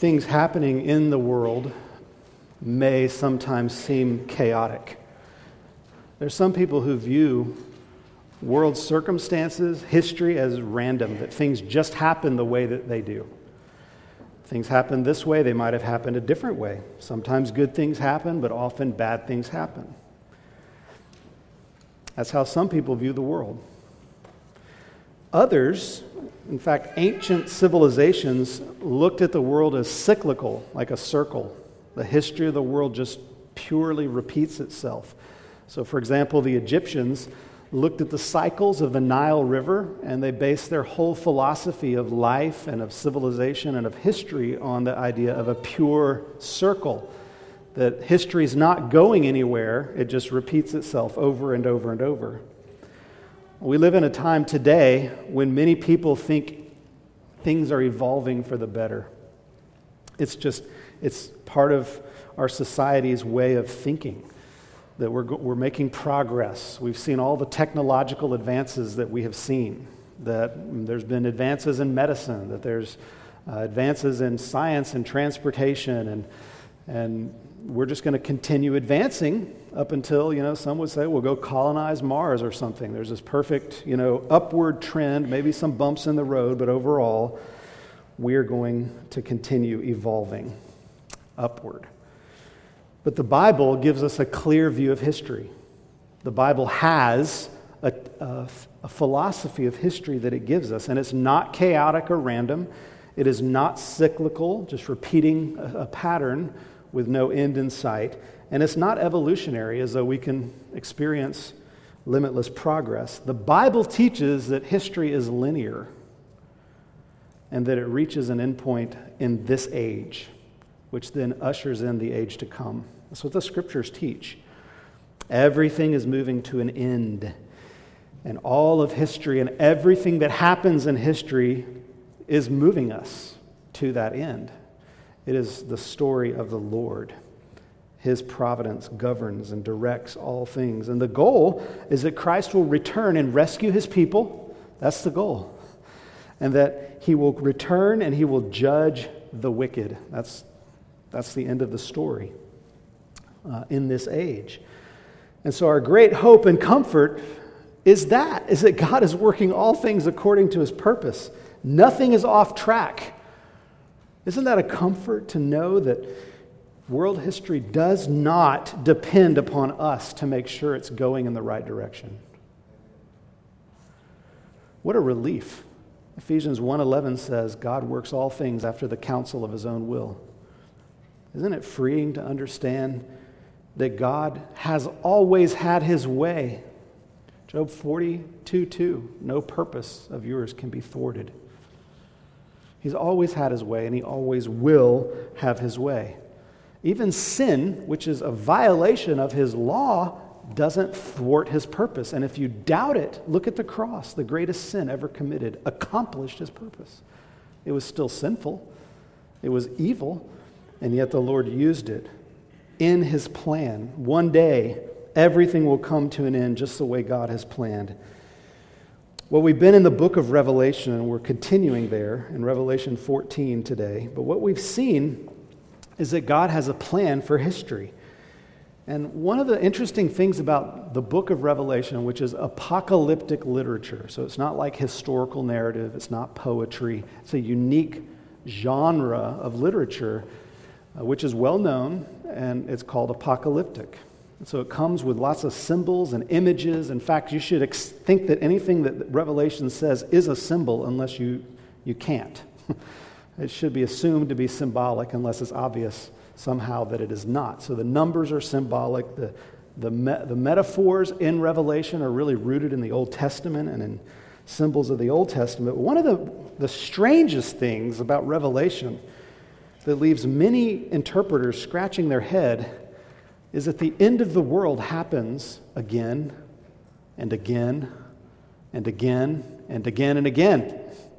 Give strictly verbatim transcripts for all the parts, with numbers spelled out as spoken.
things happening in the world may sometimes seem chaotic. There's some people who view world circumstances, history as random, that things just happen the way that they do. Things happen this way, they might have happened a different way. Sometimes good things happen, but often bad things happen. That's how some people view the world. Others, in fact, ancient civilizations looked at the world as cyclical, like a circle. The history of the world just purely repeats itself. So, for example, the Egyptians looked at the cycles of the Nile River, and they based their whole philosophy of life and of civilization and of history on the idea of a pure circle. That history is not going anywhere, it just repeats itself over and over and over. We live in a time today when many people think things are evolving for the better. It's just, it's part of our society's way of thinking, that we're we're making progress. We've seen all the technological advances that we have seen, that there's been advances in medicine, that there's uh, advances in science and transportation, and and we're just going to continue advancing up until, you know, some would say we'll go colonize Mars or something. There's this perfect, you know, upward trend, maybe some bumps in the road, but overall, we're going to continue evolving upward. But the Bible gives us a clear view of history. The Bible has a, a, a philosophy of history that it gives us, and it's not chaotic or random. It is not cyclical, just repeating a, a pattern with no end in sight. And it's not evolutionary, as though we can experience limitless progress. The Bible teaches that history is linear and that it reaches an endpoint in this age, which then ushers in the age to come. That's what the Scriptures teach. Everything is moving to an end. And all of history and everything that happens in history is moving us to that end. It is the story of the Lord. His providence governs and directs all things. And the goal is that Christ will return and rescue his people. That's the goal. And that he will return and he will judge the wicked. That's, that's the end of the story uh, in this age. And so our great hope and comfort is that, is that God is working all things according to his purpose. Nothing is off track. Isn't that a comfort to know that world history does not depend upon us to make sure it's going in the right direction? What a relief. Ephesians one eleven says, God works all things after the counsel of his own will. Isn't it freeing to understand that God has always had his way? Job forty-two two, no purpose of yours can be thwarted. He's always had his way, and he always will have his way. Even sin, which is a violation of his law, doesn't thwart his purpose. And if you doubt it, look at the cross. The greatest sin ever committed accomplished his purpose. It was still sinful. It was evil, and yet the Lord used it in his plan. One day, everything will come to an end just the way God has planned. Well, we've been in the book of Revelation, and we're continuing there in Revelation fourteen today. But what we've seen is that God has a plan for history. And one of the interesting things about the book of Revelation, which is apocalyptic literature, so it's not like historical narrative, it's not poetry, it's a unique genre of literature, uh, which is well known, and it's called apocalyptic. So it comes with lots of symbols and images. In fact, you should ex- think that anything that Revelation says is a symbol unless you, you can't. It should be assumed to be symbolic unless it's obvious somehow that it is not. So the numbers are symbolic. The, the, me- the metaphors in Revelation are really rooted in the Old Testament and in symbols of the Old Testament. One of the, the strangest things about Revelation that leaves many interpreters scratching their head is that the end of the world happens again and again and again and again and again.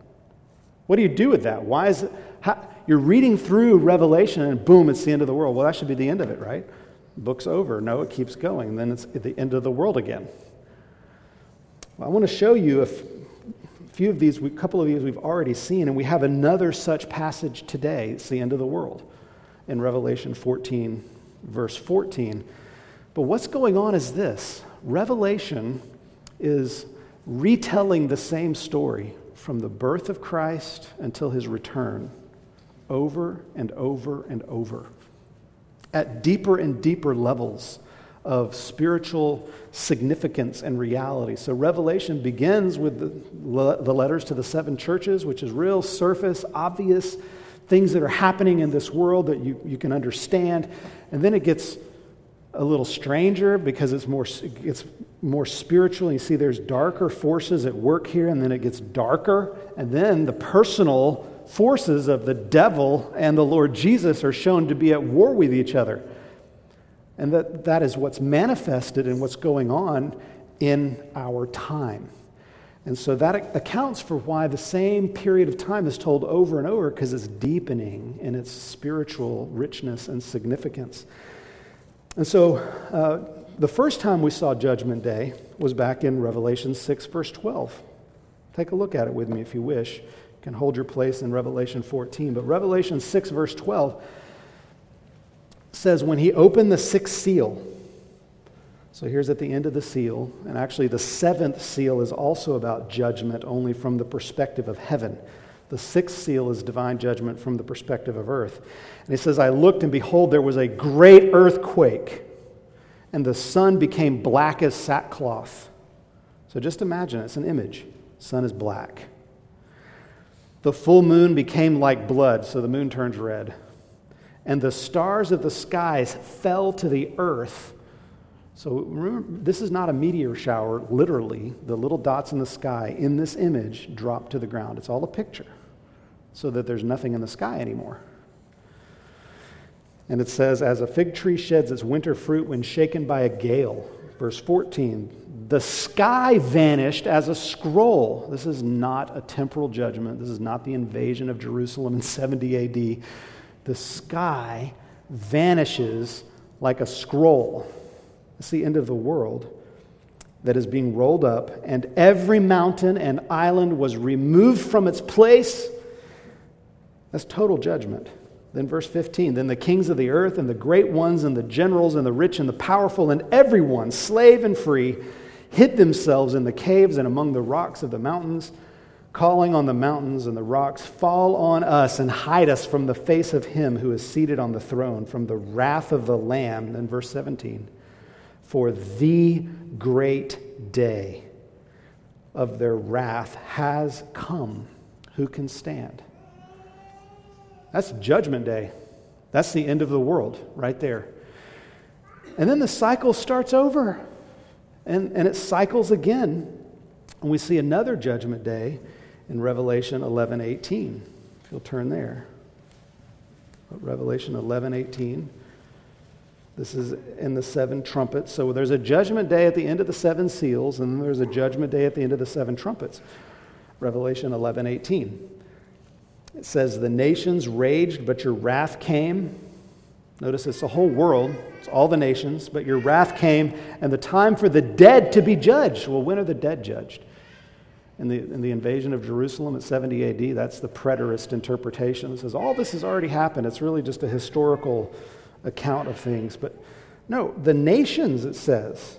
What do you do with that? Why is it? How, you're reading through Revelation and boom, it's the end of the world. Well, that should be the end of it, right? Book's over. No, it keeps going. And then it's the end of the world again. Well, I want to show you a f- A few of these, a couple of these we've already seen, and we have another such passage today. It's the end of the world in Revelation fourteen, verse fourteen. But what's going on is this. Revelation is retelling the same story from the birth of Christ until his return, over and over and over, at deeper and deeper levels of spiritual significance and reality. So Revelation begins with the, the letters to the seven churches, which is real surface, obvious things that are happening in this world that you, you can understand. And then it gets a little stranger because it's more, it gets more spiritual. You see there's darker forces at work here, and then it gets darker. And then the personal forces of the devil and the Lord Jesus are shown to be at war with each other. And that, that is what's manifested in what's going on in our time. And so that accounts for why the same period of time is told over and over, because it's deepening in its spiritual richness and significance. And so uh, the first time we saw Judgment Day was back in Revelation six, verse twelve. Take a look at it with me if you wish. You can hold your place in Revelation fourteen. But Revelation six, verse twelve says, when he opened the sixth seal, so here's at the end of the seal, and actually the seventh seal is also about judgment, only from the perspective of heaven. The sixth seal is divine judgment from the perspective of earth. And he says, I looked, and behold, there was a great earthquake, and the sun became black as sackcloth. So just imagine, it's an image. Sun is black. The full moon became like blood, so the moon turns red. And the stars of the skies fell to the earth. So remember, this is not a meteor shower, literally. The little dots in the sky in this image drop to the ground. It's all a picture, so that there's nothing in the sky anymore. And it says, as a fig tree sheds its winter fruit when shaken by a gale. Verse fourteen, the sky vanished as a scroll. This is not a temporal judgment. This is not the invasion of Jerusalem in seventy A D. The sky vanishes like a scroll. It's the end of the world that is being rolled up, and every mountain and island was removed from its place. That's total judgment. Then verse fifteen, then the kings of the earth and the great ones and the generals and the rich and the powerful and everyone, slave and free, hid themselves in the caves and among the rocks of the mountains, calling on the mountains and the rocks, fall on us and hide us from the face of him who is seated on the throne, from the wrath of the Lamb. Then verse seventeen, for the great day of their wrath has come. Who can stand? That's Judgment Day. That's the end of the world right there. And then the cycle starts over. And, and it cycles again. And we see another Judgment Day in Revelation eleven eighteen. If you'll turn there. Revelation eleven eighteen. This is in the seven trumpets. So there's a judgment day at the end of the seven seals, and then there's a judgment day at the end of the seven trumpets. Revelation eleven eighteen. It says, the nations raged, but your wrath came. Notice it's the whole world. It's all the nations. But your wrath came, and the time for the dead to be judged. Well, when are the dead judged? In the, in the invasion of Jerusalem at seventy A D, that's the preterist interpretation. It says, all this has already happened. It's really just a historical account of things. But no, the nations, it says,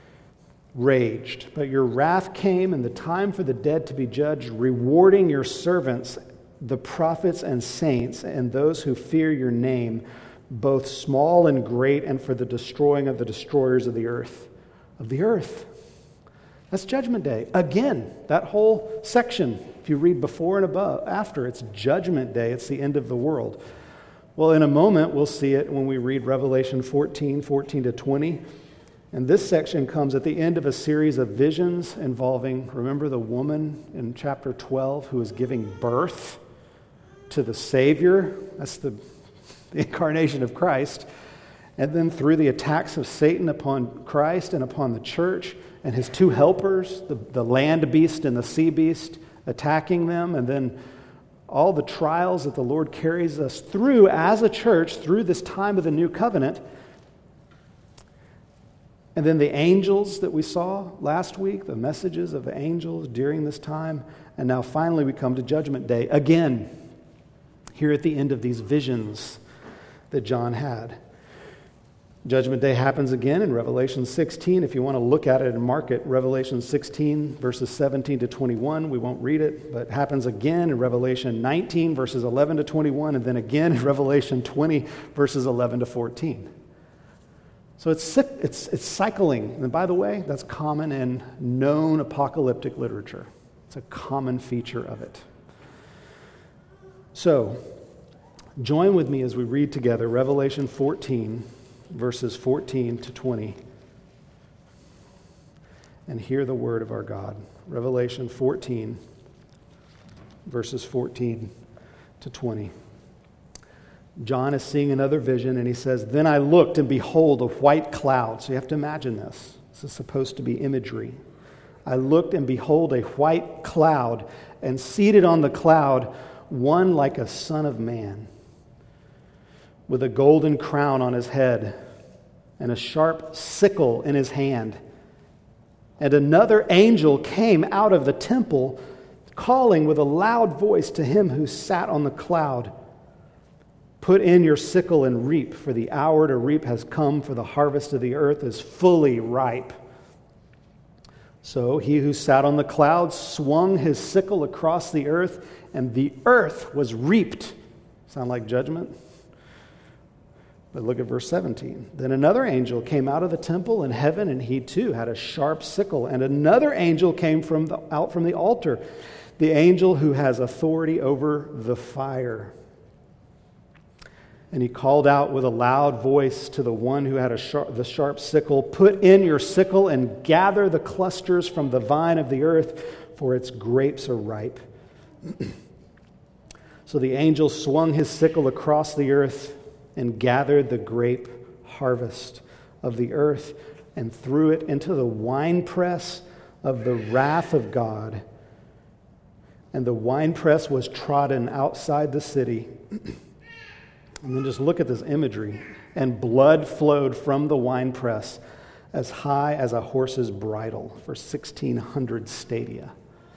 raged. But your wrath came, and the time for the dead to be judged, rewarding your servants, the prophets and saints, and those who fear your name, both small and great, and for the destroying of the destroyers of the earth. Of the earth. That's Judgment Day. Again, that whole section, if you read before and above, after, it's Judgment Day. It's the end of the world. Well, in a moment, we'll see it when we read Revelation fourteen, fourteen to twenty. And this section comes at the end of a series of visions involving, remember the woman in chapter twelve who is giving birth to the Savior? That's the, the incarnation of Christ. And then through the attacks of Satan upon Christ and upon the church and his two helpers, the, the land beast and the sea beast, attacking them, and then all the trials that the Lord carries us through as a church through this time of the new covenant. And then the angels that we saw last week, the messages of the angels during this time. And now finally we come to Judgment Day again, here at the end of these visions that John had. Judgment Day happens again in Revelation sixteen. If you want to look at it and mark it, Revelation sixteen, verses seventeen to twenty-one. We won't read it, but it happens again in Revelation nineteen, verses eleven to twenty-one, and then again in Revelation twenty, verses eleven to fourteen. So it's, it's, it's cycling. And by the way, that's common in known apocalyptic literature. It's a common feature of it. So, join with me as we read together Revelation fourteen, verses fourteen to twenty, and hear the word of our God. Revelation fourteen, verses fourteen to twenty. John is seeing another vision, and he says, "Then I looked, and behold, a white cloud." So you have to imagine this. This is supposed to be imagery. "I looked, and behold, a white cloud, and seated on the cloud, one like a son of man, with a golden crown on his head, and a sharp sickle in his hand. And another angel came out of the temple, calling with a loud voice to him who sat on the cloud, 'Put in your sickle and reap, for the hour to reap has come, for the harvest of the earth is fully ripe.' So he who sat on the cloud swung his sickle across the earth, and the earth was reaped." Sound like judgment? But look at verse seventeen. "Then another angel came out of the temple in heaven, and he too had a sharp sickle. And another angel came from the, out from the altar, the angel who has authority over the fire. And he called out with a loud voice to the one who had a sharp, the sharp sickle, 'Put in your sickle and gather the clusters from the vine of the earth, for its grapes are ripe.' So the angel swung his sickle across the earth and gathered the grape harvest of the earth and threw it into the winepress of the wrath of God. And the winepress was trodden outside the city." And then just look at this imagery. "And blood flowed from the winepress as high as a horse's bridle for sixteen hundred stadia."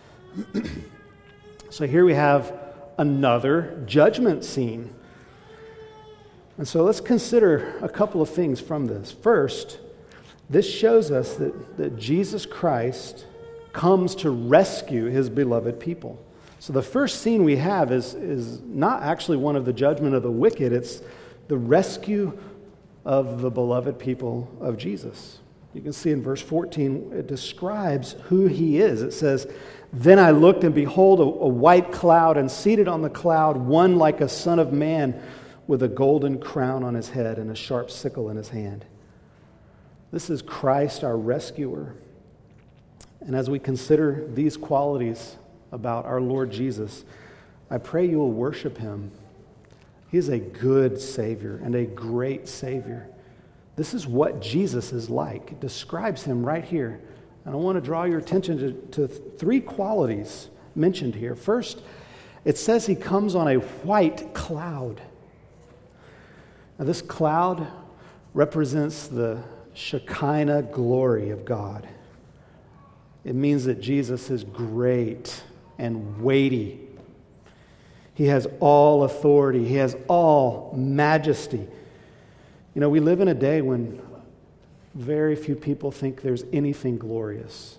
So here we have another judgment scene. And so let's consider a couple of things from this. First, this shows us that, that Jesus Christ comes to rescue his beloved people. So the first scene we have is, is not actually one of the judgment of the wicked, it's the rescue of the beloved people of Jesus. You can see in verse fourteen, it describes who he is. It says, "Then I looked, and behold, a, a white cloud, and seated on the cloud, one like a son of man, with a golden crown on his head and a sharp sickle in his hand." This is Christ, our rescuer. And as we consider these qualities about our Lord Jesus, I pray you will worship him. He is a good Savior and a great Savior. This is what Jesus is like. It describes him right here. And I want to draw your attention to, to three qualities mentioned here. First, it says he comes on a white cloud. Now, this cloud represents the Shekinah glory of God. It means that Jesus is great and weighty. He has all authority. He has all majesty. You know, we live in a day when very few people think there's anything glorious.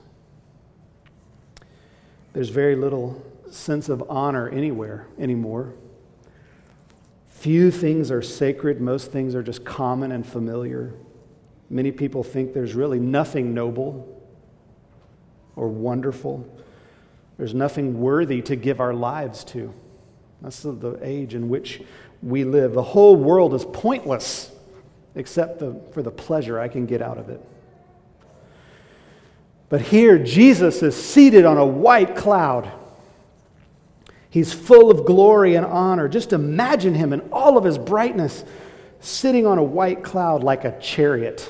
There's very little sense of honor anywhere anymore. Few things are sacred. Most things are just common and familiar. Many people think there's really nothing noble or wonderful. There's nothing worthy to give our lives to. That's the age in which we live. The whole world is pointless except the, for the pleasure I can get out of it. But here, Jesus is seated on a white cloud. He's full of glory and honor. Just imagine him in all of his brightness, sitting on a white cloud like a chariot.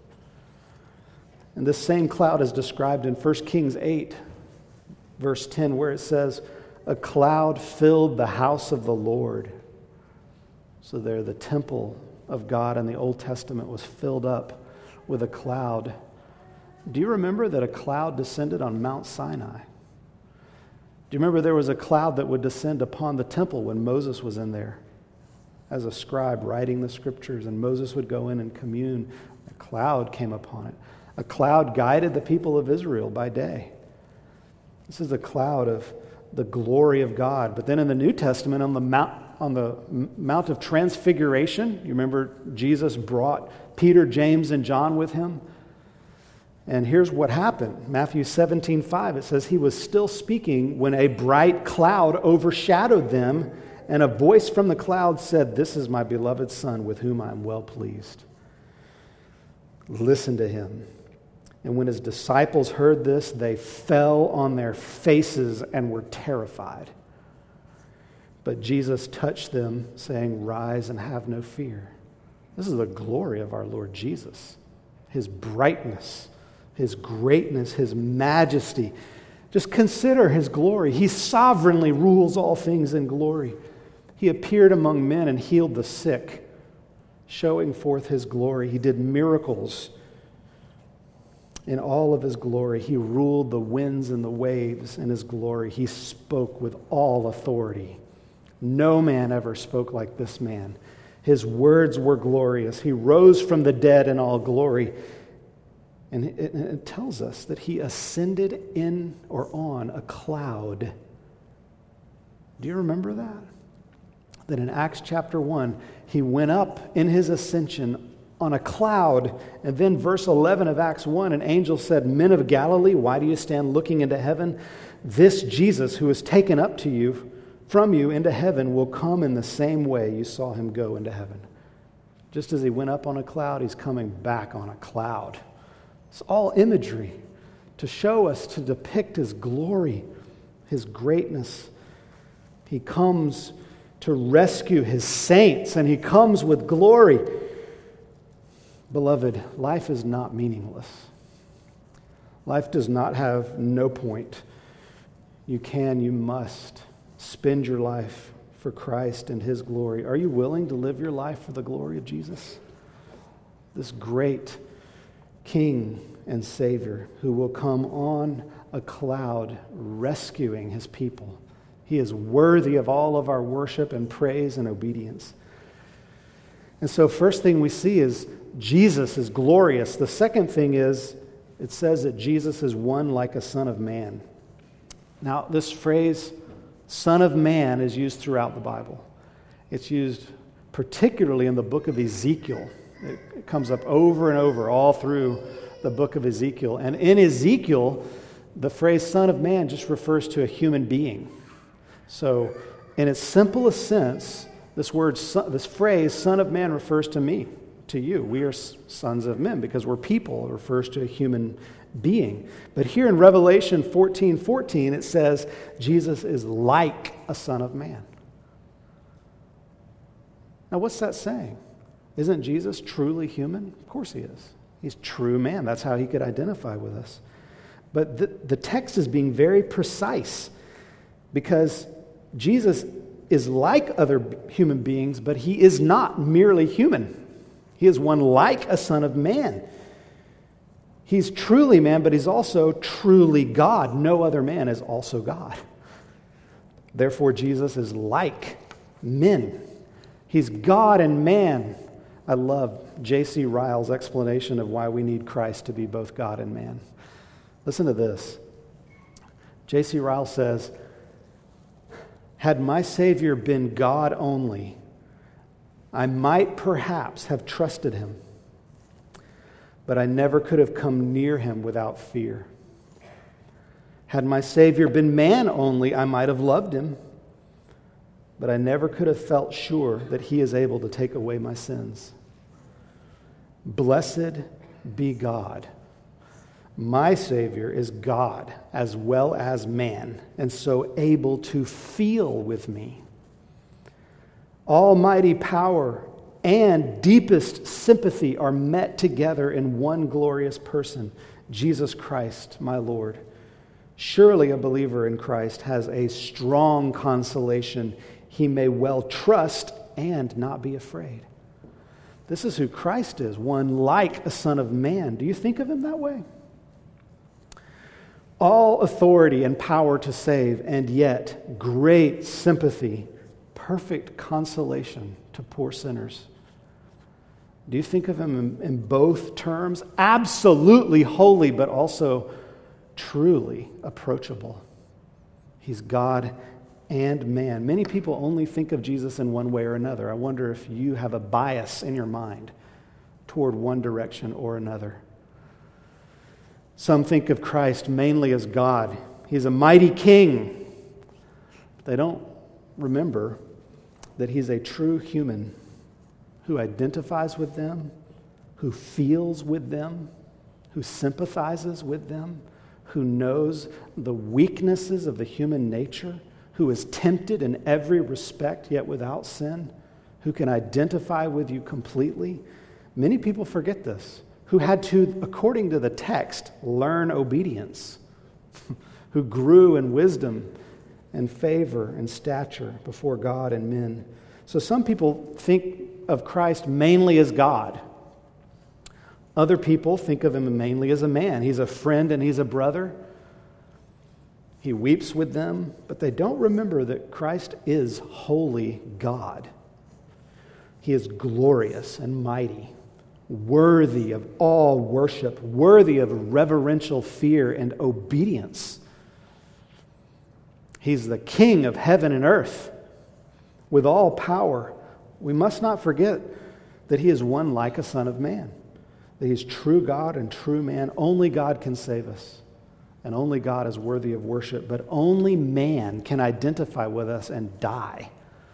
And this same cloud is described in First Kings eight, verse ten, where it says, "A cloud filled the house of the Lord." So there, the temple of God in the Old Testament was filled up with a cloud. Do you remember that a cloud descended on Mount Sinai? Do you remember there was a cloud that would descend upon the temple when Moses was in there as a scribe writing the scriptures, and Moses would go in and commune? A cloud came upon it. A cloud guided the people of Israel by day. This is a cloud of the glory of God. But then in the New Testament, on the Mount, on the Mount of Transfiguration, you remember Jesus brought Peter, James, and John with him. And here's what happened. Matthew seventeen five, it says, he was still speaking when a bright cloud overshadowed them, and a voice from the cloud said, this is my beloved Son with whom I am well pleased. Listen to him. And when his disciples heard this, they fell on their faces and were terrified. But Jesus touched them, saying, rise and have no fear. This is the glory of our Lord Jesus, his brightness, his greatness, his majesty. Just consider his glory. He sovereignly rules all things in glory. He appeared among men and healed the sick, showing forth his glory. He did miracles in all of his glory. He ruled the winds and the waves in his glory. He spoke with all authority. No man ever spoke like this man. His words were glorious. He rose from the dead in all glory. And it, it tells us that he ascended in or on a cloud. Do you remember that? That in Acts chapter one, he went up in his ascension on a cloud. And then verse eleven of Acts one, an angel said, men of Galilee, why do you stand looking into heaven? This Jesus who is taken up to you, from you into heaven, will come in the same way you saw him go into heaven. Just as he went up on a cloud, he's coming back on a cloud. It's all imagery to show us, to depict his glory, his greatness. He comes to rescue his saints, and he comes with glory. Beloved, life is not meaningless. Life does not have no point. You can, you must spend your life for Christ and his glory. Are you willing to live your life for the glory of Jesus? This great King and Savior who will come on a cloud rescuing his people. He is worthy of all of our worship and praise and obedience. And so first thing we see is Jesus is glorious. The second thing is it says that Jesus is one like a son of man. Now this phrase, son of man, is used throughout the Bible. It's used particularly in the book of Ezekiel. It comes up over and over all through the book of Ezekiel. And in Ezekiel, the phrase son of man just refers to a human being. So in its simplest sense, this word, this phrase, son of man, refers to me, to you. We are sons of men because we're people. It refers to a human being. But here in Revelation fourteen fourteen, it says Jesus is like a son of man. Now what's that saying? Isn't Jesus truly human? Of course he is. He's true man. That's how he could identify with us. But the, the text is being very precise because Jesus is like other human beings, but he is not merely human. He is one like a son of man. He's truly man, but he's also truly God. No other man is also God. Therefore, Jesus is like men. He's God and man. I love J C Ryle's explanation of why we need Christ to be both God and man. Listen to this. J C Ryle says, had my Savior been God only, I might perhaps have trusted him, but I never could have come near him without fear. Had my Savior been man only, I might have loved him, but I never could have felt sure that he is able to take away my sins. Blessed be God. My Savior is God as well as man, and so able to feel with me. Almighty power and deepest sympathy are met together in one glorious person, Jesus Christ, my Lord. Surely a believer in Christ has a strong consolation. He may well trust and not be afraid. This is who Christ is, one like a son of man. Do you think of him that way? all authority and power to save, and yet great sympathy, perfect consolation to poor sinners. Do you think of him in, in both terms? Absolutely holy, but also truly approachable. He's God and man. Many people only think of Jesus in one way or another. I wonder if you have a bias in your mind toward one direction or another. Some think of Christ mainly as God. He's a mighty king. But they don't remember that he's a true human who identifies with them, who feels with them, who sympathizes with them, who knows the weaknesses of the human nature, who is tempted in every respect yet without sin, who can identify with you completely. Many people forget this, who had to, according to the text, learn obedience, who grew in wisdom and favor and stature before God and men. So some people think of Christ mainly as God. Other people think of him mainly as a man. He's a friend and he's a brother. He weeps with them, but they don't remember that Christ is holy God. He is glorious and mighty, worthy of all worship, worthy of reverential fear and obedience. He's the King of heaven and earth with all power. We must not forget that he is one like a son of man, that he is true God and true man. Only God can save us, and only God is worthy of worship, but only man can identify with us and die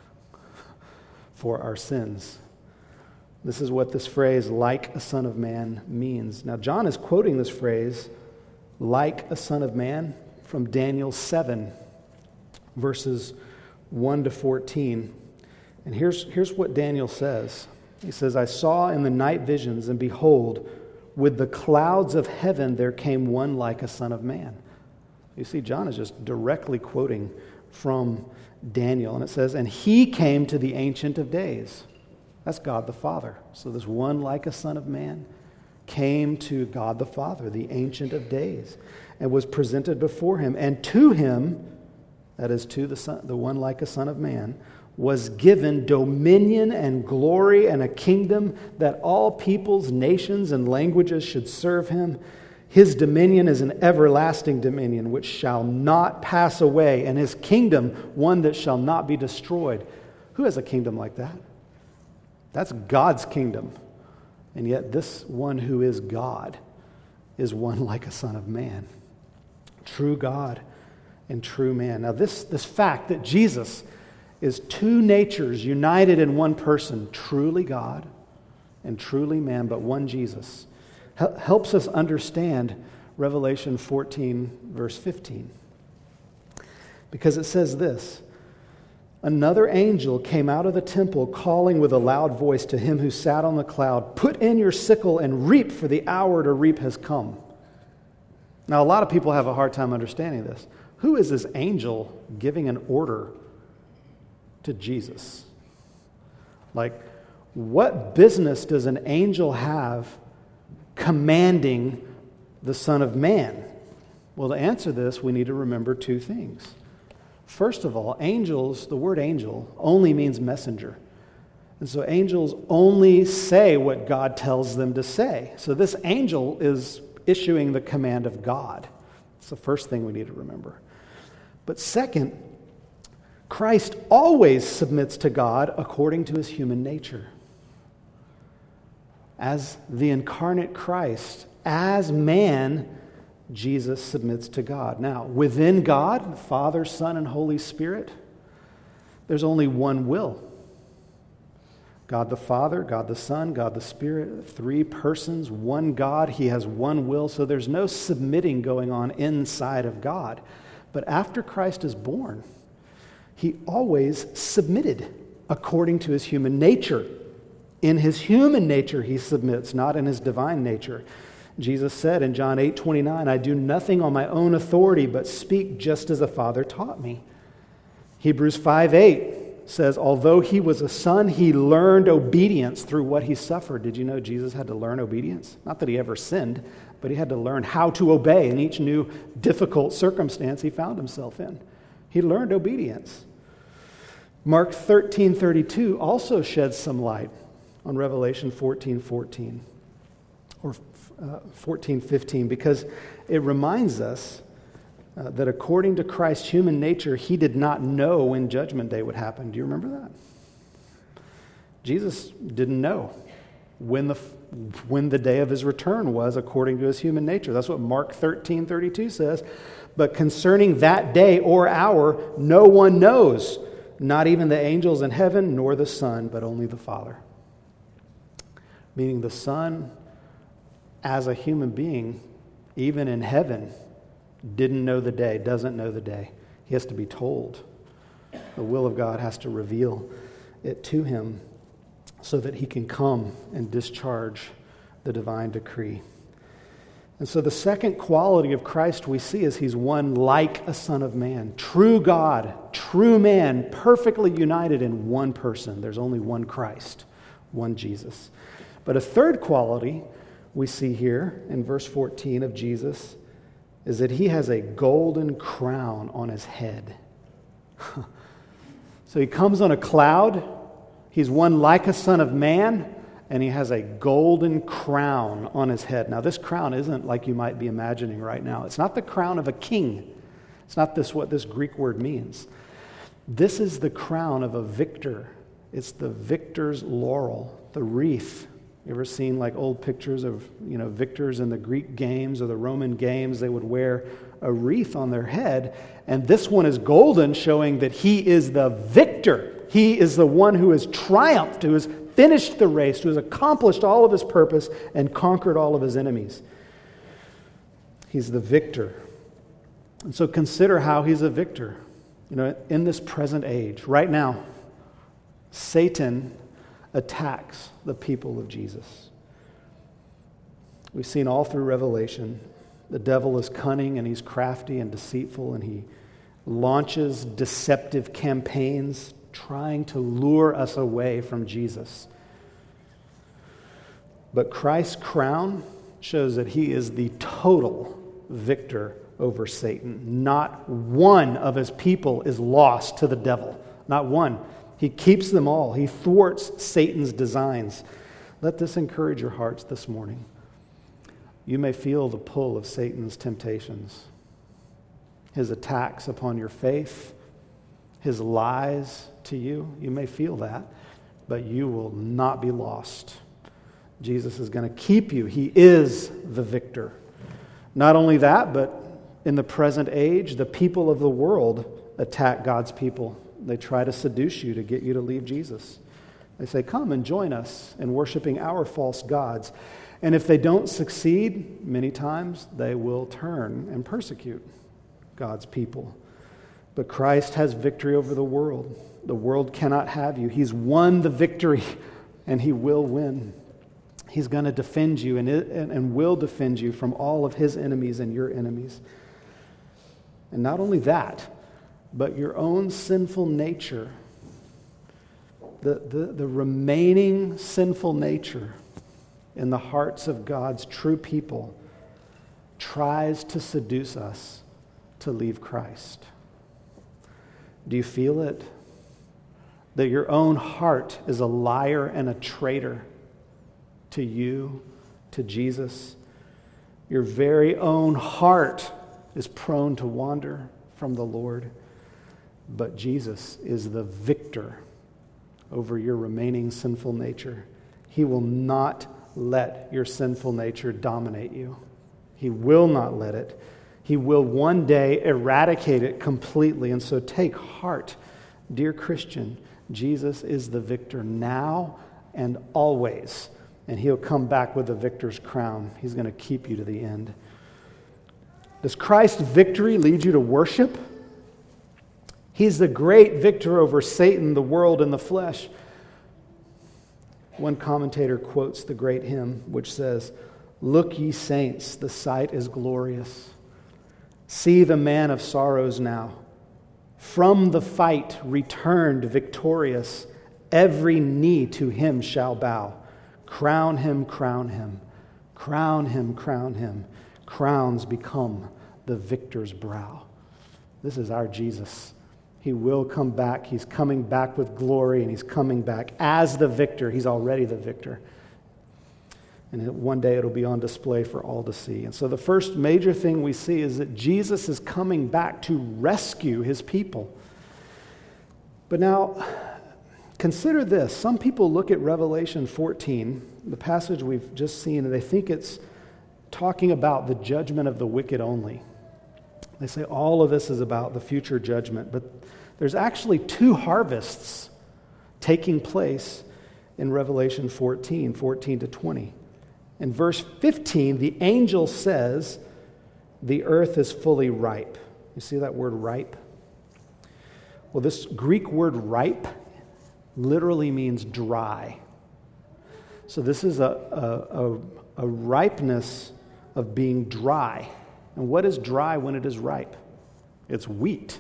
for our sins. This is what this phrase, like a son of man, means. Now, John is quoting this phrase, like a son of man, from Daniel seven, verses one to fourteen. And here's, here's what Daniel says. He says, I saw in the night visions, and behold, with the clouds of heaven there came one like a son of man. You see, John is just directly quoting from Daniel. And it says, and he came to the Ancient of Days. That's God the Father. So this one like a son of man came to God the Father, the Ancient of Days, and was presented before him. And to him, that is to the son, the one like a son of man, was given dominion and glory and a kingdom that all peoples, nations, and languages should serve him. His dominion is an everlasting dominion which shall not pass away, and his kingdom one that shall not be destroyed. Who has a kingdom like that? That's God's kingdom. And yet this one who is God is one like a son of man. True God and true man. Now this, this fact that Jesus is two natures united in one person, truly God and truly man, but one Jesus, helps us understand Revelation fourteen, verse fifteen. Because it says this, another angel came out of the temple calling with a loud voice to him who sat on the cloud, put in your sickle and reap, for the hour to reap has come. Now, a lot of people have a hard time understanding this. Who is this angel giving an order to Jesus? Like, what business does an angel have commanding the Son of Man? Well, to answer this, we need to remember two things. First of all, angels, the word angel, only means messenger. And so angels only say what God tells them to say. So this angel is issuing the command of God. It's the first thing we need to remember. But second, Christ always submits to God according to his human nature. As the incarnate Christ, as man, Jesus submits to God. Now, within God, Father, Son, and Holy Spirit, there's only one will. God the Father, God the Son, God the Spirit, three persons, one God. He has one will, so there's no submitting going on inside of God. But after Christ is born, he always submitted according to his human nature. In his human nature he submits, not in his divine nature. Jesus said in John eight twenty-nine, I do nothing on my own authority, but speak just as the Father taught me. Hebrews five eight says, although he was a son, he learned obedience through what he suffered. Did you know Jesus had to learn obedience? Not that he ever sinned, but he had to learn how to obey in each new difficult circumstance he found himself in. He learned obedience. Mark thirteen thirty-two also sheds some light on Revelation fourteen fourteen, or uh, fourteen fifteen, because it reminds us uh, that according to Christ's human nature, he did not know when Judgment Day would happen. Do you remember that? Jesus didn't know when the when the day of his return was according to his human nature. That's what Mark thirteen thirty-two says. But concerning that day or hour, no one knows, not even the angels in heaven, nor the Son, but only the Father. Meaning the Son, as a human being, even in heaven, didn't know the day, doesn't know the day. He has to be told. The will of God has to reveal it to him so that he can come and discharge the divine decree. And so the second quality of Christ we see is he's one like a Son of Man. True God, true man, perfectly united in one person. There's only one Christ, one Jesus. But a third quality we see here in verse fourteen of Jesus is that he has a golden crown on his head. So he comes on a cloud. He's one like a Son of Man, and he has a golden crown on his head. Now, this crown isn't like you might be imagining right now. It's not the crown of a king. It's not this what this Greek word means. This is the crown of a victor. It's the victor's laurel, the wreath. You ever seen like old pictures of, you know, victors in the Greek games or the Roman games? They would wear a wreath on their head, and this one is golden, showing that he is the victor. He is the one who has triumphed, who has finished the race, who has accomplished all of his purpose and conquered all of his enemies. He's the victor. And so consider how he's a victor. You know, in this present age, right now, Satan attacks the people of Jesus. We've seen all through Revelation, the devil is cunning and he's crafty and deceitful, and he launches deceptive campaigns trying to lure us away from Jesus. But Christ's crown shows that he is the total victor over Satan. Not one of his people is lost to the devil. Not one. He keeps them all. He thwarts Satan's designs. Let this encourage your hearts this morning. You may feel the pull of Satan's temptations, his attacks upon your faith, his lies to you. You may feel that, but you will not be lost. Jesus is going to keep you. He is the victor. Not only that, but in the present age, the people of the world attack God's people. They try to seduce you to get you to leave Jesus. They say, come and join us in worshiping our false gods. And if they don't succeed, many times they will turn and persecute God's people. But Christ has victory over the world. The world cannot have you. He's won the victory, and he will win. He's going to defend you and, and will defend you from all of his enemies and your enemies. And not only that, but your own sinful nature, the, the, the remaining sinful nature in the hearts of God's true people tries to seduce us to leave Christ. Do you feel it? That your own heart is a liar and a traitor to you, to Jesus. Your very own heart is prone to wander from the Lord. But Jesus is the victor over your remaining sinful nature. He will not let your sinful nature dominate you. He will not let it. He will one day eradicate it completely. And so take heart, dear Christian. Jesus is the victor now and always. And he'll come back with the victor's crown. He's going to keep you to the end. Does Christ's victory lead you to worship? He's the great victor over Satan, the world, and the flesh. One commentator quotes the great hymn, which says, "Look, ye saints, the sight is glorious. See the man of sorrows now. From the fight returned victorious. Every knee to him shall bow. Crown him, crown him, Crown him, crown him. Crowns become the victor's brow. This is our Jesus. He will come back. He's coming back with glory, and he's coming back as the victor. He's already the victor. And one day it'll be on display for all to see. And so the first major thing we see is that Jesus is coming back to rescue his people. But now, consider this. Some people look at Revelation fourteen, the passage we've just seen, and they think it's talking about the judgment of the wicked only. They say all of this is about the future judgment. But there's actually two harvests taking place in Revelation fourteen, fourteen to twenty. In verse fifteen, the angel says, the earth is fully ripe. You see that word ripe? Well, this Greek word ripe literally means dry. So this is a, a, a, a ripeness of being dry. And what is dry when it is ripe? It's wheat.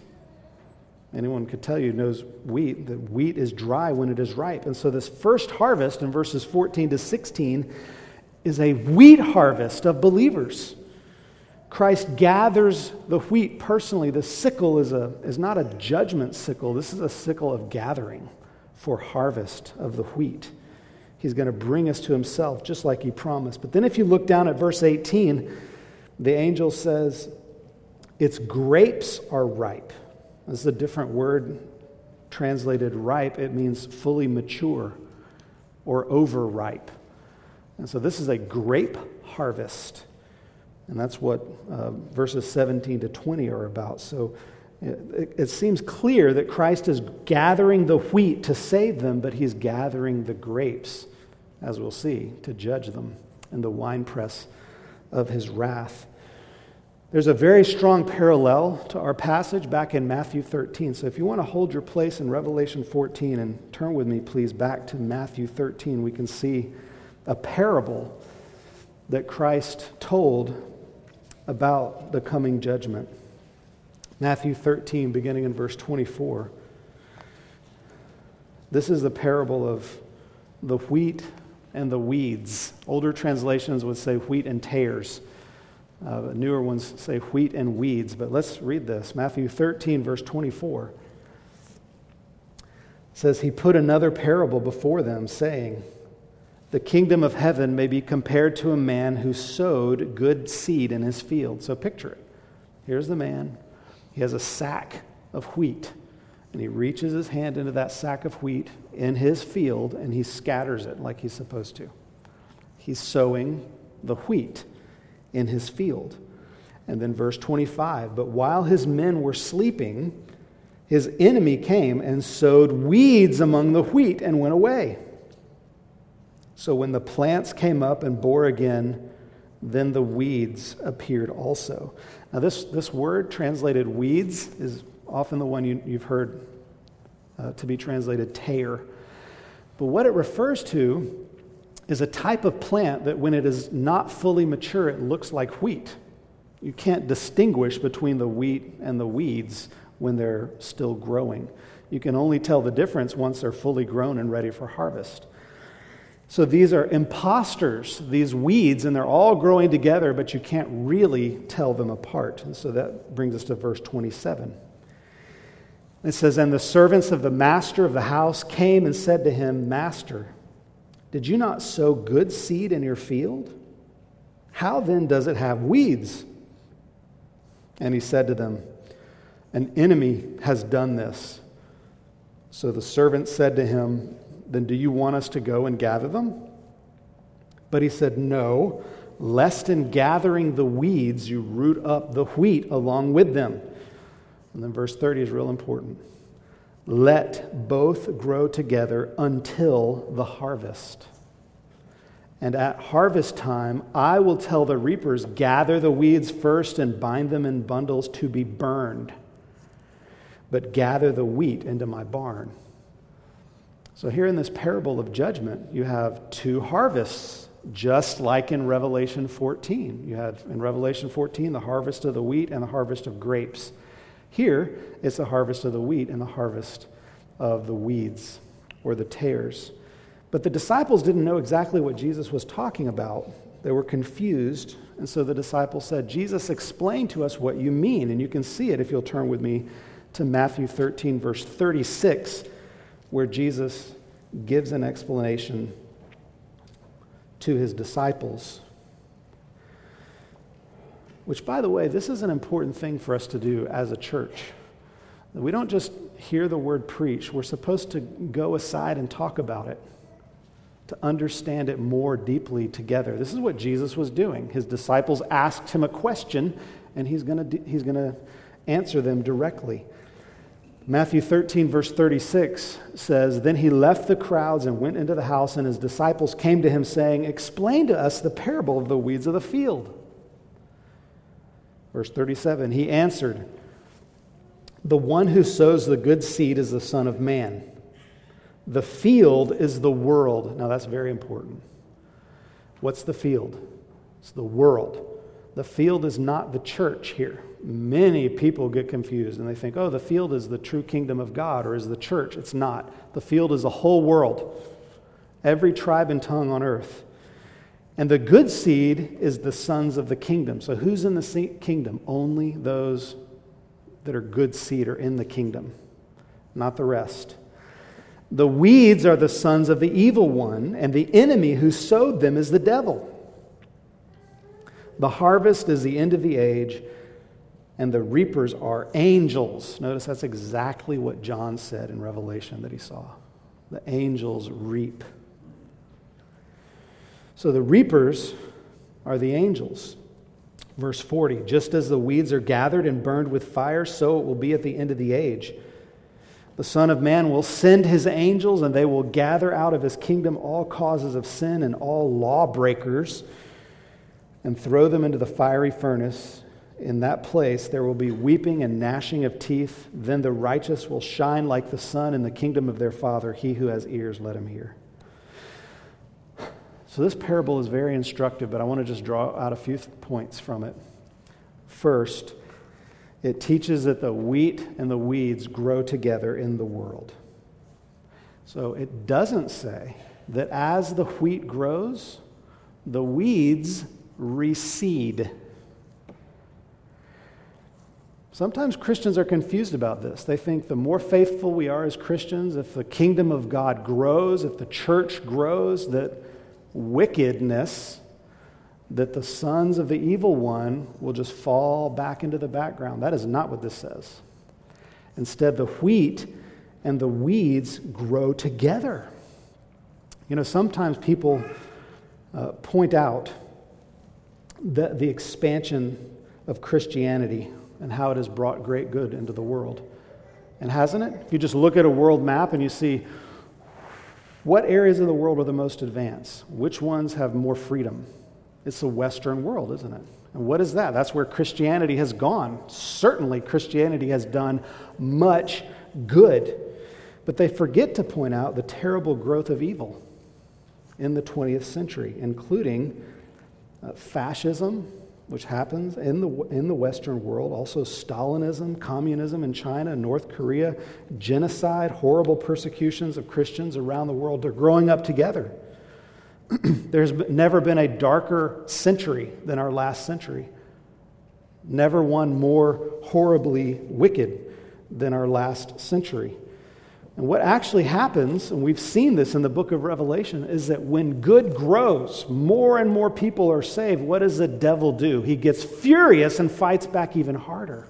Anyone could tell you knows wheat, that wheat is dry when it is ripe. And so this first harvest in verses fourteen to sixteen is a wheat harvest of believers. Christ gathers the wheat personally. The sickle is a is not a judgment sickle. This is a sickle of gathering for harvest of the wheat. He's going to bring us to himself just like he promised. But then if you look down at verse eighteen, the angel says, its grapes are ripe. This is a different word translated ripe. It means fully mature or overripe. And so this is a grape harvest. And that's what uh, verses seventeen to twenty are about. So it, it seems clear that Christ is gathering the wheat to save them, but he's gathering the grapes, as we'll see, to judge them in the winepress of his wrath. There's a very strong parallel to our passage back in Matthew thirteen. So if you want to hold your place in Revelation fourteen and turn with me, please, back to Matthew thirteen, we can see a parable that Christ told about the coming judgment. Matthew thirteen, beginning in verse twenty-four. This is the parable of the wheat and the weeds. Older translations would say wheat and tares. Uh, newer ones say wheat and weeds. But let's read this. Matthew thirteen, verse twenty-four. It says, he put another parable before them, saying, the kingdom of heaven may be compared to a man who sowed good seed in his field. So picture it. Here's the man. He has a sack of wheat, and he reaches his hand into that sack of wheat in his field, and he scatters it like he's supposed to. He's sowing the wheat in his field. And then verse twenty-five, but while his men were sleeping, his enemy came and sowed weeds among the wheat and went away. So when the plants came up and bore again, then the weeds appeared also. Now this, this word translated weeds is often the one you, you've heard uh, to be translated tare. But what it refers to is a type of plant that when it is not fully mature, it looks like wheat. You can't distinguish between the wheat and the weeds when they're still growing. You can only tell the difference once they're fully grown and ready for harvest. So these are imposters, these weeds, and they're all growing together, but you can't really tell them apart. And so that brings us to verse twenty-seven. It says, and the servants of the master of the house came and said to him, Master, did you not sow good seed in your field? How then does it have weeds? And he said to them, an enemy has done this. So the servant said to him, then do you want us to go and gather them? But he said, no, lest in gathering the weeds you root up the wheat along with them. And then verse thirty is real important. Let both grow together until the harvest. And at harvest time, I will tell the reapers, gather the weeds first and bind them in bundles to be burned, but gather the wheat into my barn. So here in this parable of judgment, you have two harvests, just like in Revelation fourteen. You have in Revelation fourteen the harvest of the wheat and the harvest of grapes. Here, it's the harvest of the wheat and the harvest of the weeds or the tares. But the disciples didn't know exactly what Jesus was talking about They were confused, and so the disciples said, Jesus, explain to us what you mean. And you can see it if you'll turn with me to Matthew thirteen, verse thirty-six, where Jesus gives an explanation to his disciples. Which, by the way, this is an important thing for us to do as a church. We don't just hear the word preached. We're supposed to go aside and talk about it, to understand it more deeply together. This is what Jesus was doing. His disciples asked him a question, and he's going to he's going to answer them directly. Matthew thirteen, verse thirty-six says, "Then he left the crowds and went into the house, and his disciples came to him, saying, 'Explain to us the parable of the weeds of the field.' Verse thirty-seven, he answered, 'The one who sows the good seed is the Son of Man. The field is the world.'" Now that's very important. What's the field? It's the world. The field is not the church here. Many people get confused and they think, oh, the field is the true kingdom of God or is the church. It's not. The field is the whole world, every tribe and tongue on earth. And the good seed is the sons of the kingdom. So who's in the kingdom? Only those that are good seed are in the kingdom, not the rest. The weeds are the sons of the evil one, and the enemy who sowed them is the devil. The harvest is the end of the age, and the reapers are angels. Notice that's exactly what John said in Revelation that he saw. The angels reap. So the reapers are the angels. Verse forty, "Just as the weeds are gathered and burned with fire, so it will be at the end of the age. The Son of Man will send his angels, and they will gather out of his kingdom all causes of sin and all lawbreakers, and throw them into the fiery furnace. In that place there will be weeping and gnashing of teeth. Then the righteous will shine like the sun in the kingdom of their Father. He who has ears, let him hear." So this parable is very instructive, but I want to just draw out a few points from it. First, it teaches that the wheat and the weeds grow together in the world. So it doesn't say that as the wheat grows, the weeds recede. Sometimes Christians are confused about this. They think the more faithful we are as Christians, if the kingdom of God grows, if the church grows, that wickedness, that the sons of the evil one will just fall back into the background. That is not what this says. Instead, the wheat and the weeds grow together. You know, sometimes people uh, point out the, the expansion of Christianity and how it has brought great good into the world. And hasn't it? If you just look at a world map and you see what areas of the world are the most advanced, which ones have more freedom, it's the Western world, isn't it? And what is that? That's where Christianity has gone. Certainly, Christianity has done much good. But they forget to point out the terrible growth of evil in the twentieth century, including uh, fascism, which happens in the in the Western world, also Stalinism, communism in China, North Korea, genocide, horrible persecutions of Christians around the world. They're growing up together. There's never been a darker century than our last century. Never one more horribly wicked than our last century. And what actually happens, and we've seen this in the book of Revelation, is that when good grows, more and more people are saved, what does the devil do? He gets furious and fights back even harder.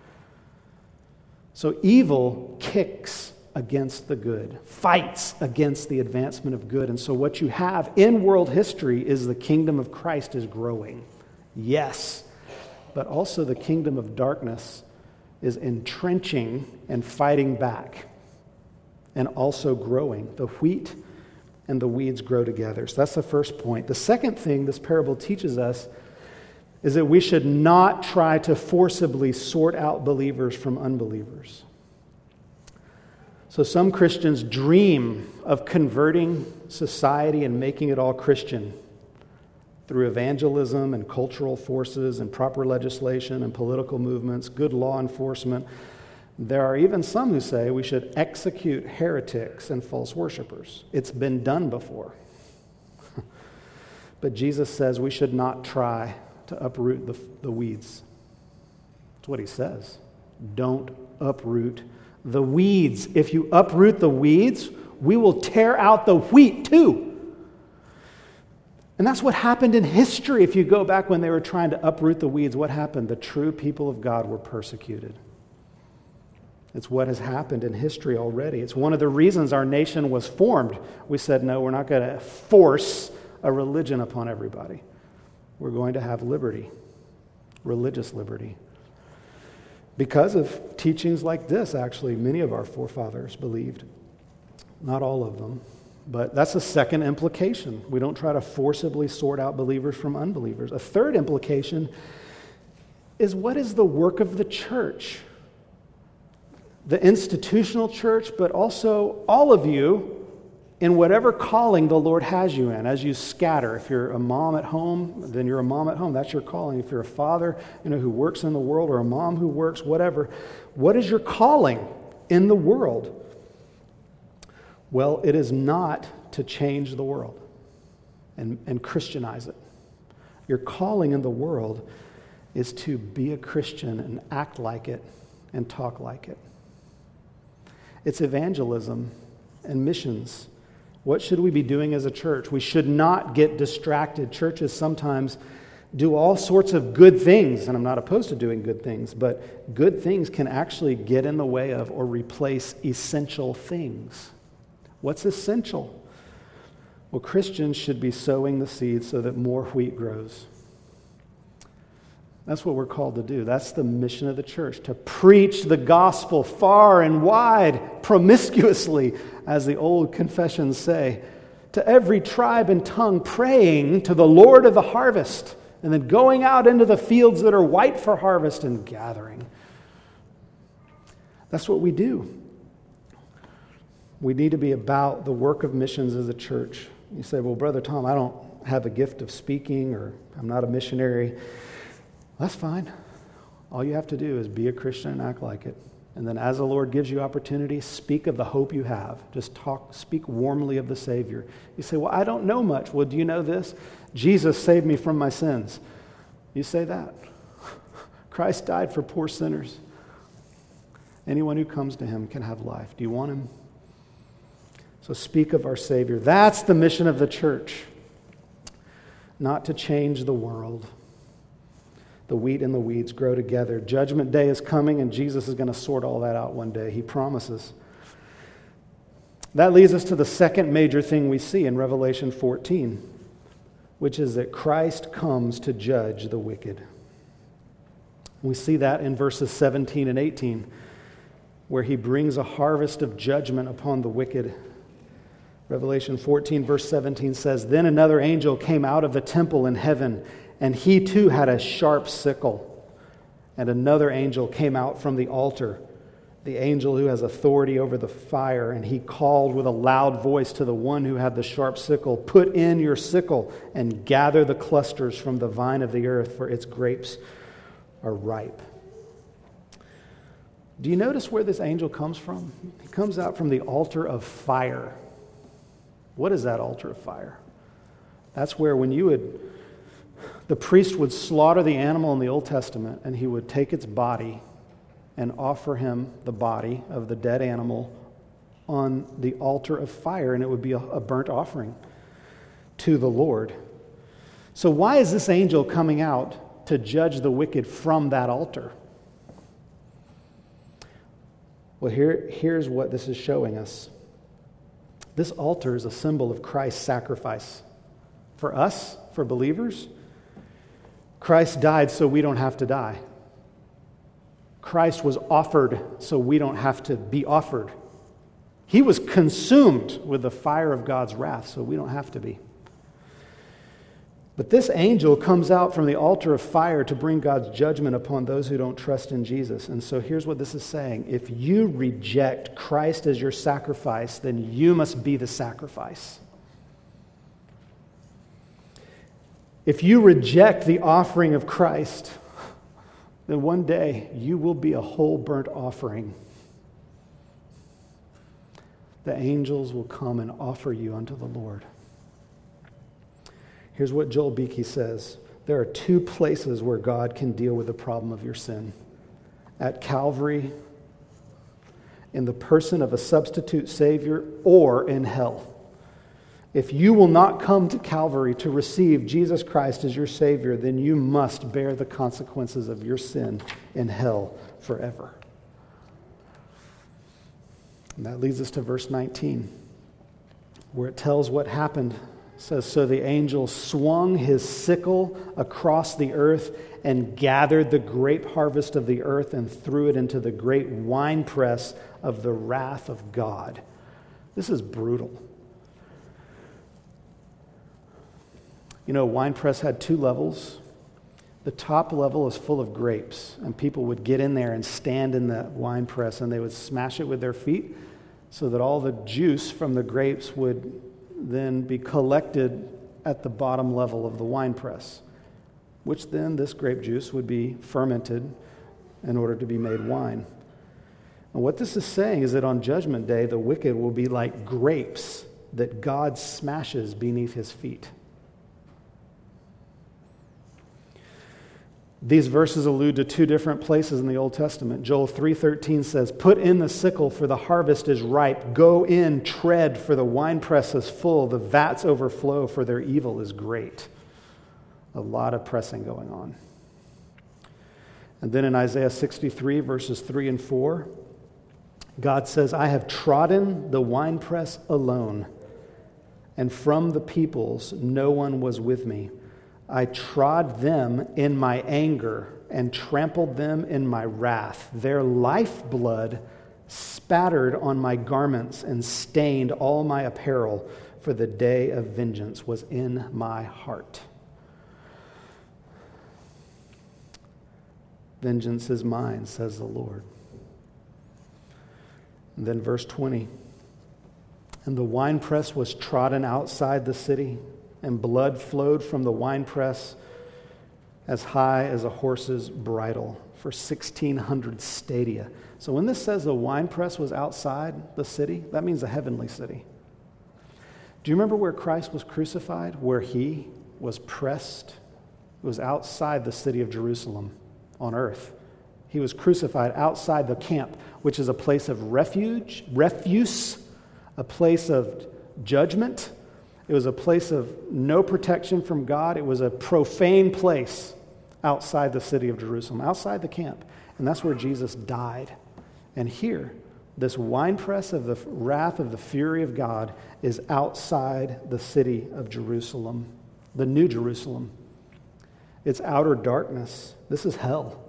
So evil kicks against the good, fights against the advancement of good. And so what you have in world history is the kingdom of Christ is growing. Yes, but also the kingdom of darkness is entrenching and fighting back. And also growing. The wheat and the weeds grow together. So that's the first point. The second thing this parable teaches us is that we should not try to forcibly sort out believers from unbelievers. So some Christians dream of converting society and making it all Christian through evangelism and cultural forces and proper legislation and political movements, good law enforcement. There are even some who say we should execute heretics and false worshipers. It's been done before. But Jesus says we should not try to uproot the, the weeds. That's what he says. Don't uproot the weeds. If you uproot the weeds, we will tear out the wheat too. And that's what happened in history. If you go back when they were trying to uproot the weeds, what happened? The true people of God were persecuted. It's what has happened in history already. It's one of the reasons our nation was formed. We said, no, we're not going to force a religion upon everybody. We're going to have liberty, religious liberty. Because of teachings like this, actually, many of our forefathers believed. Not all of them. But that's a second implication. We don't try to forcibly sort out believers from unbelievers. A third implication is, what is the work of the church? The institutional church, but also all of you in whatever calling the Lord has you in, as you scatter. If you're a mom at home, then you're a mom at home. That's your calling. If you're a father, you know, who works in the world, or a mom who works, whatever, what is your calling in the world? Well, it is not to change the world and, and Christianize it. Your calling in the world is to be a Christian and act like it and talk like it. It's evangelism and missions. What should we be doing as a church? We should not get distracted. Churches sometimes do all sorts of good things, and I'm not opposed to doing good things, but good things can actually get in the way of or replace essential things. What's essential? Well, Christians should be sowing the seed so that more wheat grows. That's what we're called to do. That's the mission of the church, to preach the gospel far and wide, promiscuously, as the old confessions say, to every tribe and tongue, praying to the Lord of the harvest, and then going out into the fields that are white for harvest and gathering. That's what we do. We need to be about the work of missions as a church. You say, well, Brother Tom, I don't have a gift of speaking, or I'm not a missionary. That's fine. All you have to do is be a Christian and act like it. And then as the Lord gives you opportunity, speak of the hope you have. Just talk, speak warmly of the Savior. You say, well, I don't know much. Well, do you know this? Jesus saved me from my sins. You say that. Christ died for poor sinners. Anyone who comes to him can have life. Do you want him? So speak of our Savior. That's the mission of the church. Not to change the world. The wheat and the weeds grow together. Judgment day is coming, and Jesus is going to sort all that out one day. He promises. That leads us to the second major thing we see in Revelation fourteen, which is that Christ comes to judge the wicked. We see that in verses seventeen and eighteen, where he brings a harvest of judgment upon the wicked. Revelation fourteen, verse seventeen says, "Then another angel came out of the temple in heaven, and he too had a sharp sickle. And another angel came out from the altar, the angel who has authority over the fire, and he called with a loud voice to the one who had the sharp sickle, 'Put in your sickle and gather the clusters from the vine of the earth, for its grapes are ripe.'" Do you notice where this angel comes from? He comes out from the altar of fire. What is that altar of fire? That's where when you would, the priest would slaughter the animal in the Old Testament, and he would take its body and offer him the body of the dead animal on the altar of fire, and it would be a, a burnt offering to the Lord. So why is this angel coming out to judge the wicked from that altar? Well, here, here's what this is showing us. This altar is a symbol of Christ's sacrifice. For us, for believers, Christ died so we don't have to die. Christ was offered so we don't have to be offered. He was consumed with the fire of God's wrath so we don't have to be. But this angel comes out from the altar of fire to bring God's judgment upon those who don't trust in Jesus. And so here's what this is saying. If you reject Christ as your sacrifice, then you must be the sacrifice. If you reject the offering of Christ, then one day you will be a whole burnt offering. The angels will come and offer you unto the Lord. Here's what Joel Beakey says. There are two places where God can deal with the problem of your sin. At Calvary, in the person of a substitute Savior, or in hell. If you will not come to Calvary to receive Jesus Christ as your Savior, then you must bear the consequences of your sin in hell forever. And that leads us to verse nineteen, where it tells what happened. It says, so the angel swung his sickle across the earth and gathered the grape harvest of the earth and threw it into the great winepress of the wrath of God. This is brutal. You know, a winepress had two levels. The top level is full of grapes, and people would get in there and stand in the winepress, and they would smash it with their feet so that all the juice from the grapes would then be collected at the bottom level of the winepress, which then this grape juice would be fermented in order to be made wine. And what this is saying is that on Judgment Day, the wicked will be like grapes that God smashes beneath his feet. These verses allude to two different places in the Old Testament. Joel three thirteen says, put in the sickle, for the harvest is ripe. Go in, tread, for the winepress is full. The vats overflow, for their evil is great. A lot of pressing going on. And then in Isaiah sixty-three, verses three and four, God says, I have trodden the winepress alone, and from the peoples no one was with me. I trod them in my anger and trampled them in my wrath. Their lifeblood spattered on my garments and stained all my apparel, for the day of vengeance was in my heart. Vengeance is mine, says the Lord. And then verse twenty. And the winepress was trodden outside the city, and blood flowed from the winepress as high as a horse's bridle for sixteen hundred stadia. So when this says the winepress was outside the city, that means a heavenly city. Do you remember where Christ was crucified? Where he was pressed? It was outside the city of Jerusalem on earth. He was crucified outside the camp, which is a place of refuge, refuse, a place of judgment. It was a place of no protection from God. It was a profane place outside the city of Jerusalem, outside the camp. And that's where Jesus died. And here, this winepress of the wrath of the fury of God is outside the city of Jerusalem, the New Jerusalem. It's outer darkness. This is hell,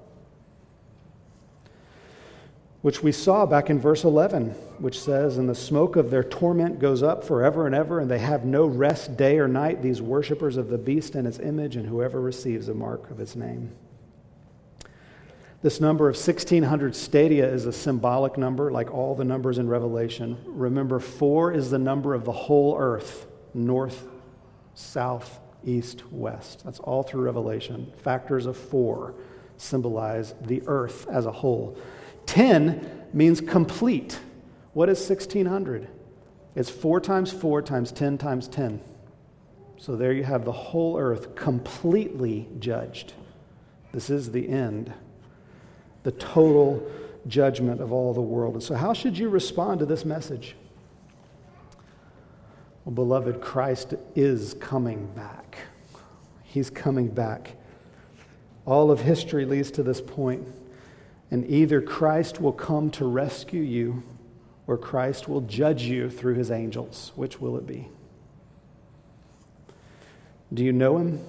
which we saw back in verse eleven, which says, and the smoke of their torment goes up forever and ever, and they have no rest day or night, these worshipers of the beast and its image, and whoever receives a mark of its name. This number of sixteen hundred stadia is a symbolic number, like all the numbers in Revelation. Remember, four is the number of the whole earth, north, south, east, west. That's all through Revelation. Factors of four symbolize the earth as a whole. Ten means complete. What is sixteen hundred? It's four times four times ten times ten. So there you have the whole earth completely judged. This is the end, the total judgment of all the world. And so how should you respond to this message? Well, beloved, Christ is coming back. He's coming back. All of history leads to this point. And either Christ will come to rescue you, or Christ will judge you through his angels. Which will it be? Do you know him?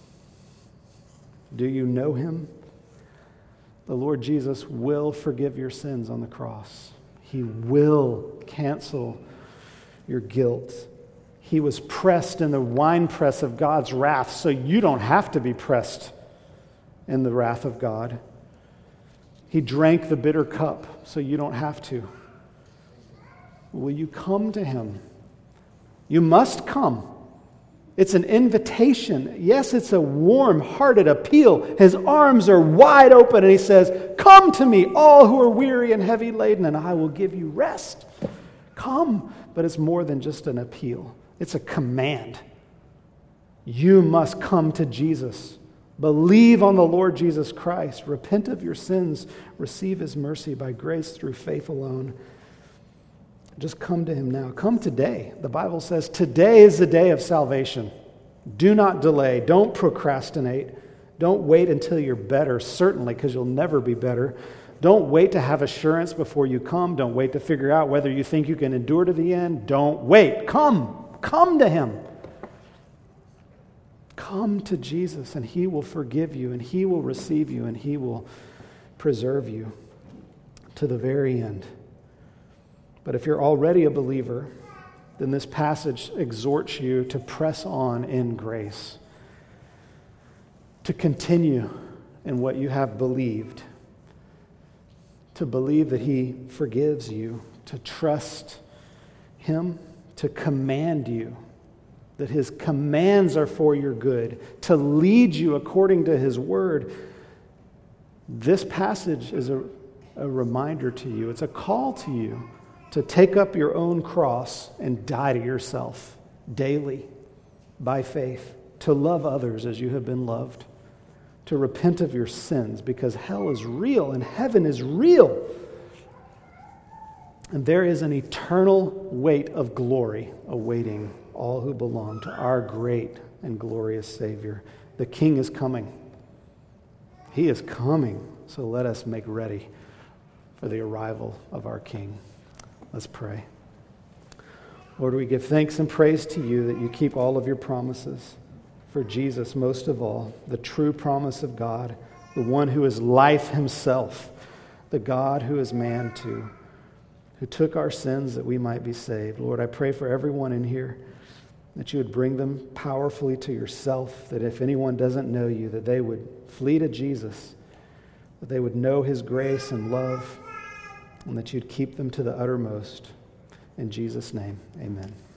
Do you know him? The Lord Jesus will forgive your sins on the cross. He will cancel your guilt. He was pressed in the winepress of God's wrath, so you don't have to be pressed in the wrath of God. He drank the bitter cup, so you don't have to. Will you come to him? You must come. It's an invitation. Yes, it's a warm-hearted appeal. His arms are wide open, and he says, come to me, all who are weary and heavy laden, and I will give you rest. Come. But it's more than just an appeal. It's a command. You must come to Jesus. Believe on the Lord Jesus Christ. Repent of your sins. Receive his mercy by grace through faith alone. Just come to him now. Come today. The Bible says today is the day of salvation. Do not delay. Don't procrastinate. Don't wait until you're better, certainly, because you'll never be better. Don't wait to have assurance before you come. Don't wait to figure out whether you think you can endure to the end. Don't wait. Come. Come to him. Come to Jesus, and he will forgive you, and he will receive you, and he will preserve you to the very end. But if you're already a believer, then this passage exhorts you to press on in grace, to continue in what you have believed, to believe that he forgives you, to trust him, to command you, that his commands are for your good, to lead you according to his word. This passage is a, a reminder to you. It's a call to you to take up your own cross and die to yourself daily by faith, to love others as you have been loved, to repent of your sins because hell is real and heaven is real. And there is an eternal weight of glory awaiting all who belong to our great and glorious Savior. The King is coming. He is coming. So let us make ready for the arrival of our King. Let's pray. Lord, we give thanks and praise to you that you keep all of your promises. For Jesus, most of all, the true promise of God, the one who is life himself, the God who is man too, who took our sins that we might be saved. Lord, I pray for everyone in here that you would bring them powerfully to yourself, that if anyone doesn't know you, that they would flee to Jesus, that they would know his grace and love, and that you'd keep them to the uttermost. In Jesus' name, amen.